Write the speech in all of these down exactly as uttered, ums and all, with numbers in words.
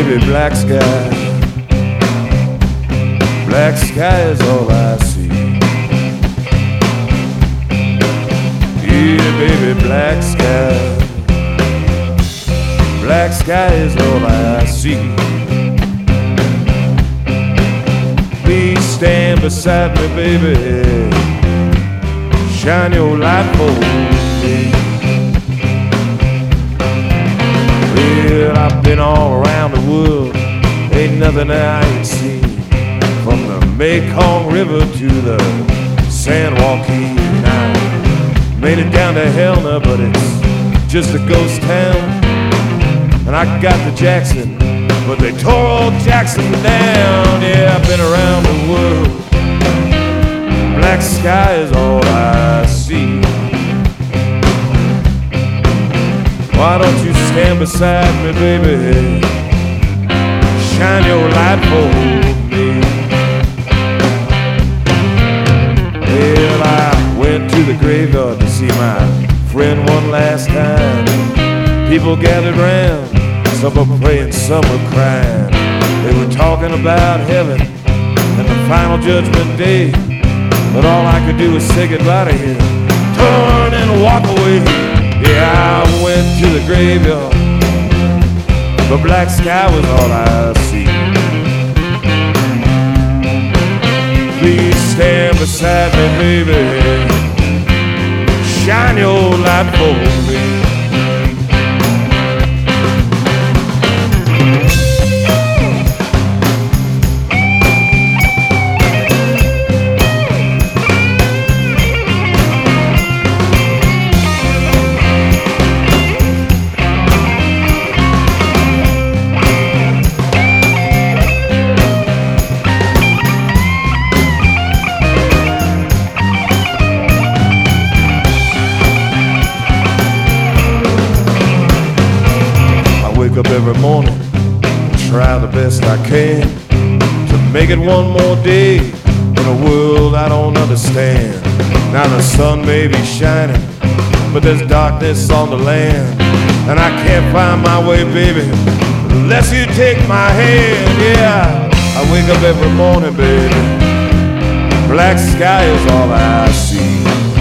baby, black sky. Black sky is all I see. Yeah, baby, black sky. Black sky is all I see. Please stand beside me, baby. Shine your light for me. Well, I've been all around the world. Ain't nothing I ain't seen. From the Mekong River to the San Joaquin. I made it down to Helena, but it's just a ghost town. And I got to Jackson, but they tore old Jackson down. Yeah, I've been around the world. Black sky is all I see. Why don't you stand beside me, baby? Shine your light for me. Well, I went to the graveyard to see my friend one last time. People gathered round, some were praying, some were crying. They were talking about heaven and the final judgment day. But all I could do was say goodbye to him, turn and walk away. Yeah, I went to the graveyard, but black sky was all I see. Please stand beside me, baby. Shine your light for me. Wake up every morning, try the best I can to make it one more day in a world I don't understand. Now the sun may be shining, but there's darkness on the land, and I can't find my way, baby, unless you take my hand. Yeah, I wake up every morning, baby. Black sky is all I see.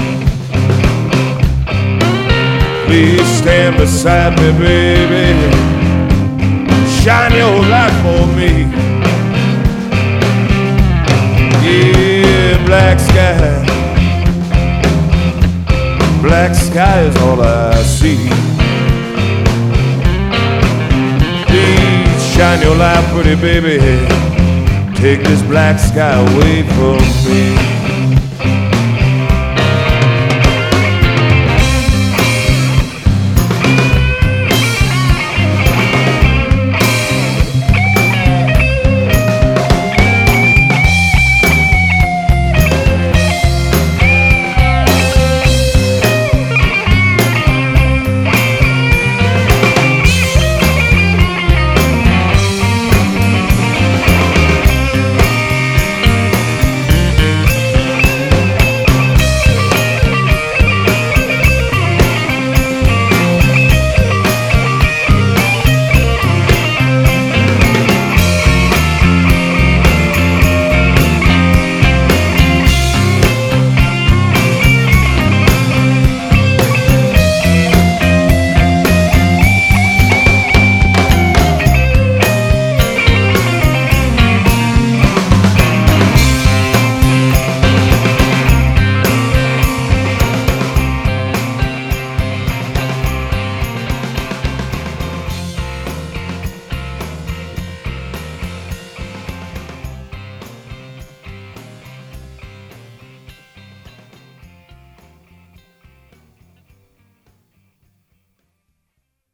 Please stand beside me, baby. Shine your light for me. Yeah, black sky. Black sky is all I see. Please shine your light, pretty baby. Take this black sky away from me.